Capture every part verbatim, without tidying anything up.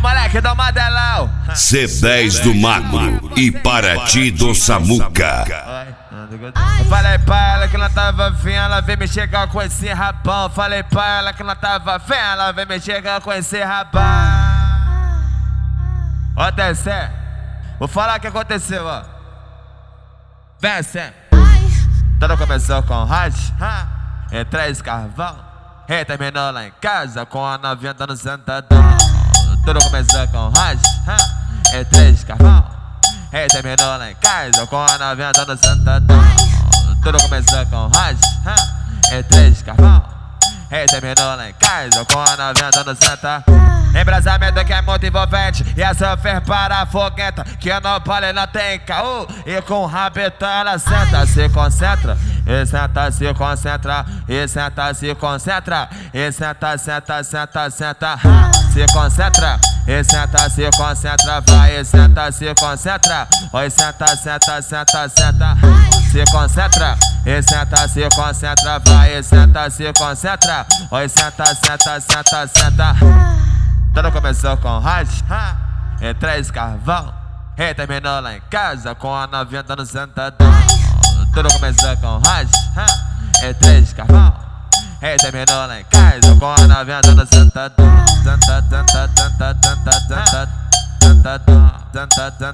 moleque do Mandelão. C dez do Magro e Paraty do Samuca. Eu falei pra ela que não tava afim, ela veio me chegar com esse rabão. Falei pra ela que não tava afim, ela veio me chegar com esse rabão. Ó, desce, vou falar o que aconteceu, ó. Desce. Tudo começou com rádio, em três carvão. E terminou lá em casa com a novinha dando sentadão. Tudo começou com rádio, em três carvão. E terminou lá em casa com a novinha dando sentadão. Tudo começou com rádio, em três carvão. E terminou lá em casa com a novinha dando sentadão. Embrasamento que é muito envolvente e a sofrer para foguenta, que no pole não tem caô. E com o rabetão ela senta, se concentra. E senta, se concentra. E senta, se concentra. E senta, senta, senta, senta. Se concentra. E senta, se concentra. Vai, e senta, se concentra. Oi, senta, senta, senta, senta. Se concentra. E senta, se concentra. Vai, e senta, se concentra. Oi, senta, senta, senta, senta. Tudo começou com rádio, em três carvão. E terminou lá em casa com a novinha dando sentadão. Tudo começou com rádio, em três carvão. E terminou lá em casa com a novinha dando sentadão. Sentadão, sentadão, sentadão, sentadão, sentadão,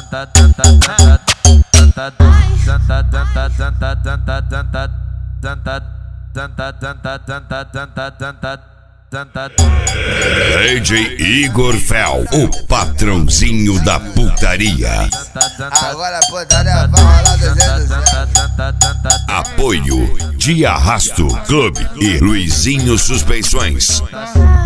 sentadão. D J Igor Fel, o patrãozinho da putaria. Agora a putaria vai rolar duzentos. Apoio de Arrasto Clube e Luizinho Suspensões.